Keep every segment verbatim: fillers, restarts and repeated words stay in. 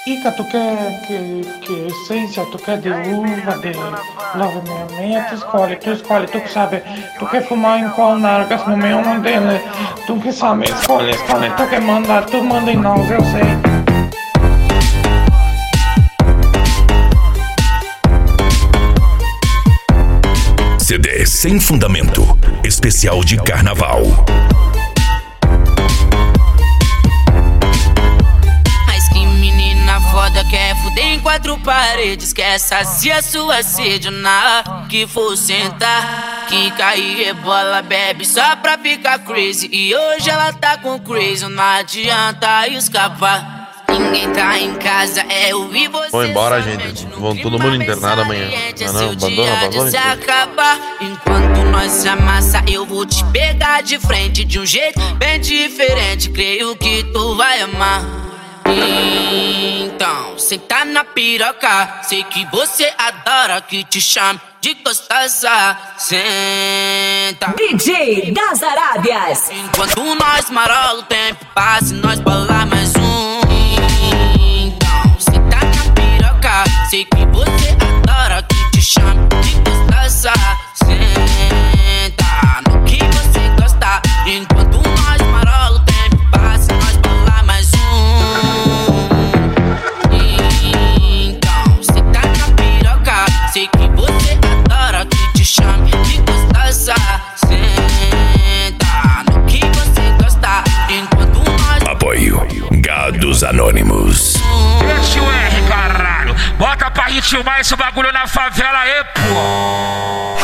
Ica, tu quer que, que essência, tu quer de uva, de nove seis seis, tu escolhe, tu escolhe, tu que sabe, tu quer fumar em qual nargas no meio dele, tu que sabe, escolhe, escolhe, tu que manda, tu manda em nós, eu sei. C D Sem Fundamento, especial de carnaval. Mas que menina foda, quer fuder em quatro paredes, quer saciar sua sede na que for sentar, que cair rebola, bebe só pra ficar crazy. E hoje ela tá com crazy, não adianta escapar. Ninguém tá em casa, é eu e você. Vão embora, gente. Vão todo mundo internado amanhã. Não, não, abandona, abandona. Se acabar, enquanto nós se amassa, eu vou te pegar de frente de um jeito bem diferente. Creio que tu vai amar. Então, senta na piroca. Sei que você adora que te chame de gostosa. Senta. D J das Arábias. Enquanto nós marola, o tempo passa e nós bola mais um. Sei que você adora que te chame de gostosa. Senta no que você gosta. Enquanto nós marola, o tempo passa e nós bola mais um. Então, senta na piroca. Sei que você adora que te chame de gostosa. Senta no que você gosta. Enquanto nós... Apoio Gados Anônimos. Esse o R, caralho. Bota pra ritmar esse bagulho na favela aí, pô.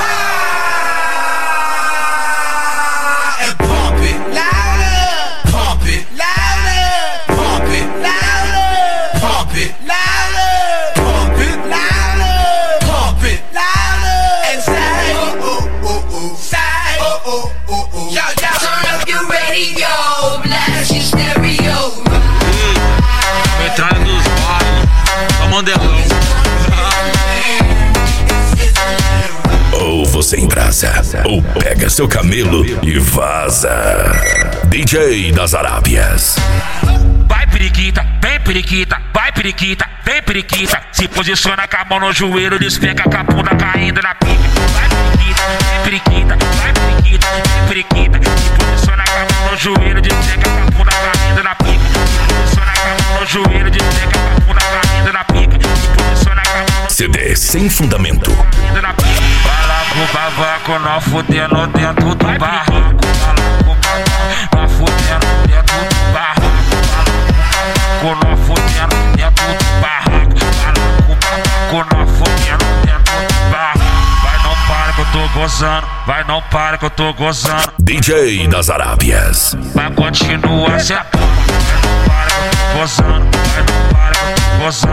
And pump it louder, pump it louder, pump it louder, pump it louder, pump it louder, pump it louder, and say, ooh, ooh, ooh, ooh, say, ooh, ooh, ooh, ooh. Yo, yo, turn up your radio, blast your stereo. Entrada dos bares, tá mandelão. Ou você embrasa, ou pega seu camelo e vaza. D J das Arábias. Vai periquita, vem periquita, vai periquita, vem periquita. Se posiciona com a mão no joelho, despenca com a bunda caindo na pica. Vai periquita, vem periquita, vai periquita, vem periquita. Se posiciona com a mão no joelho, despenca com a bunda caindo na pica. Se posiciona com a mão no joelho, despenca com a bunda caindo na pica. Se posiciona com a mão no C D Sem Fundamento. caindo na pica. Fala pro babaco, nós fudendo dentro do barraco. Fala pro babaco, nós fudendo dentro do barraco. Fala pro babaco, nós fudendo dentro do barraco. Fala pro babaco, nós fudendo dentro do barraco. Vai, não para que eu tô gozando. Vai, não para que eu tô gozando. D J das Arábias. Vai, continua sentando. Vai, não para que eu tô gozando. Vai, não para que eu tô gozando.